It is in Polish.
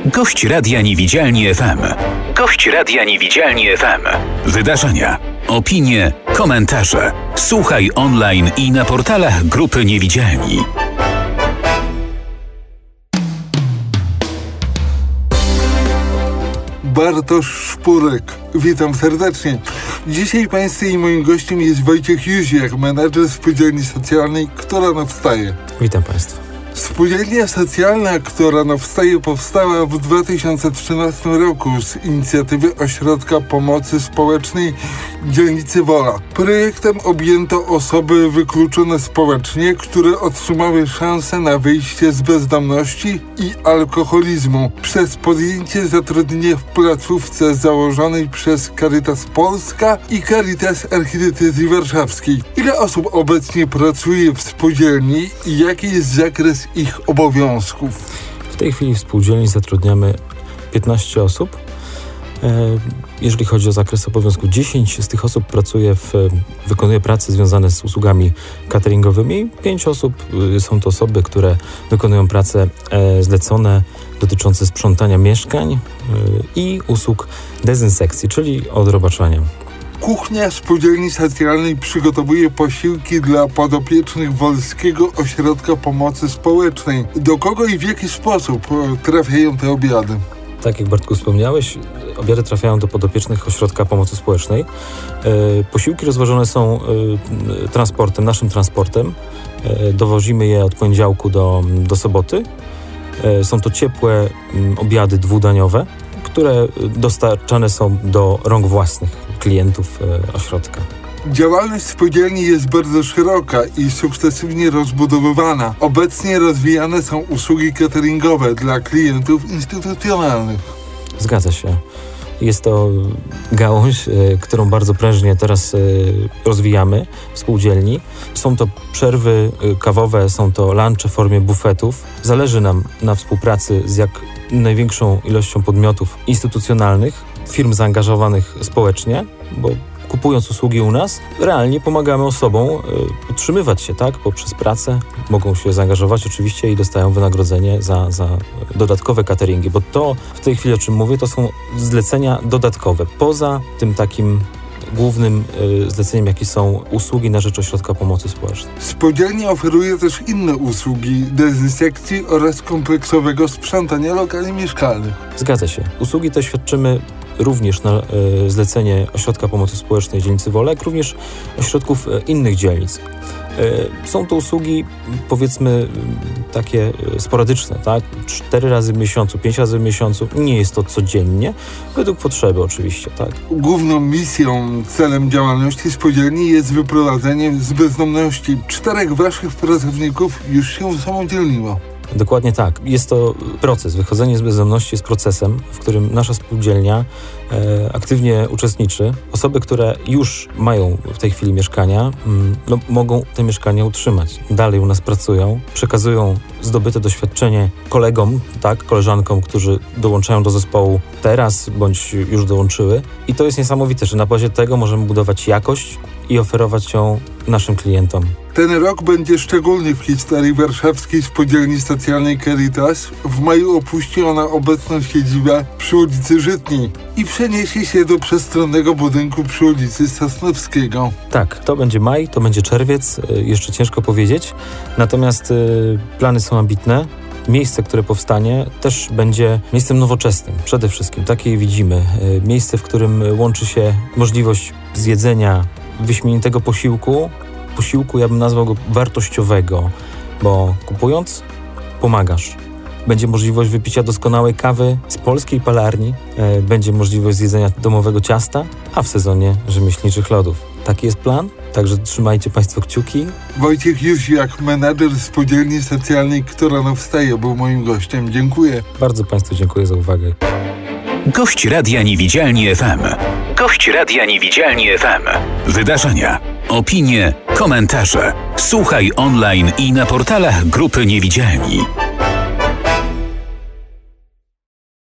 Gość Radia Niewidzialni FM. Gość Radia Niewidzialni FM. Wydarzenia, opinie, komentarze. Słuchaj online i na portalach Grupy Niewidzialni. Bartosz Szpurek. Witam serdecznie. Dzisiaj Państwa i moim gościem jest Wojciech Jóźwiak, menadżer spółdzielni socjalnej Która Nowstaje. Witam Państwa. Spółdzielnia socjalna Która Nowstaje powstała w 2013 roku z inicjatywy Ośrodka Pomocy Społecznej Dzielnicy Wola. Projektem objęto osoby wykluczone społecznie, które otrzymały szansę na wyjście z bezdomności i alkoholizmu przez podjęcie zatrudnienia w placówce założonej przez Caritas Polska i Caritas Archidiecezji Warszawskiej. Ile osób obecnie pracuje w spółdzielni i jaki jest zakres ich obowiązków? W tej chwili w spółdzielni zatrudniamy 15 osób. Jeżeli chodzi o zakres obowiązku, 10 z tych osób wykonuje prace związane z usługami cateringowymi. 5 osób są to osoby, które wykonują prace zlecone dotyczące sprzątania mieszkań i usług dezynsekcji, czyli odrobaczania. Kuchnia spółdzielni socjalnej przygotowuje posiłki dla podopiecznych Wolskiego Ośrodka Pomocy Społecznej. Do kogo i w jaki sposób trafiają te obiady? Tak jak Bartku wspomniałeś, obiady trafiają do podopiecznych Ośrodka Pomocy Społecznej. Posiłki rozwożone są naszym transportem. Dowozimy je od poniedziałku do soboty. Są to ciepłe obiady dwudaniowe, które dostarczane są do rąk własnych klientów ośrodka. Działalność spółdzielni jest bardzo szeroka i sukcesywnie rozbudowywana. Obecnie rozwijane są usługi cateringowe dla klientów instytucjonalnych. Zgadza się. Jest to gałąź, którą bardzo prężnie teraz rozwijamy w spółdzielni. Są to przerwy kawowe, są to lunche w formie bufetów. Zależy nam na współpracy z jak największą ilością podmiotów instytucjonalnych, firm zaangażowanych społecznie, bo kupując usługi u nas, realnie pomagamy osobom utrzymywać się, tak, poprzez pracę. Mogą się zaangażować oczywiście i dostają wynagrodzenie za dodatkowe cateringi, bo to w tej chwili, o czym mówię, to są zlecenia dodatkowe. Poza tym takim głównym zleceniem, jakie są usługi na rzecz Ośrodka Pomocy Społecznej. Spółdzielnia oferuje też inne usługi dezynsekcji oraz kompleksowego sprzątania lokali mieszkalnych. Zgadza się. Usługi te świadczymy również na zlecenie Ośrodka Pomocy Społecznej Dzielnicy Wola, jak również ośrodków innych dzielnic. Są to usługi, powiedzmy, takie sporadyczne, tak? 4 razy w miesiącu, 5 razy w miesiącu. Nie jest to codziennie, według potrzeby oczywiście, tak? Główną misją, celem działalności spółdzielni jest wyprowadzenie z bezdomności. 4 waszych pracowników już się usamodzielniło. Dokładnie tak. Jest to proces. Wychodzenie z bezdomności jest procesem, w którym nasza spółdzielnia aktywnie uczestniczy. Osoby, które już mają w tej chwili mieszkania, mogą te mieszkania utrzymać. Dalej u nas pracują, przekazują zdobyte doświadczenie kolegom, tak, koleżankom, którzy dołączają do zespołu teraz, bądź już dołączyły. I to jest niesamowite, że na bazie tego możemy budować jakość i oferować ją naszym klientom. Ten rok będzie szczególny w historii warszawskiej spółdzielni socjalnej Caritas. W maju opuści ona obecną siedzibę przy ulicy Żytniej i przeniesie się do przestronnego budynku przy ulicy Sosnowskiego. Tak, to będzie maj, to będzie czerwiec, jeszcze ciężko powiedzieć. Natomiast plany są ambitne. Miejsce, które powstanie, też będzie miejscem nowoczesnym. Przede wszystkim, takie je widzimy. Miejsce, w którym łączy się możliwość zjedzenia wyśmienitego posiłku, ja bym nazwał go wartościowego, bo kupując, pomagasz. Będzie możliwość wypicia doskonałej kawy z polskiej palarni, będzie możliwość zjedzenia domowego ciasta, a w sezonie rzemieślniczych lodów. Taki jest plan, także trzymajcie Państwo kciuki. Wojciech Jóźwiak, menadżer spółdzielni socjalnej Która Nowstaje, był moim gościem. Dziękuję. Bardzo Państwu dziękuję za uwagę. Gość Radia Niewidzialni FM. Gość Radia Niewidzialni FM. Wydarzenia, opinie, komentarze. Słuchaj online i na portalach Grupy Niewidzialni.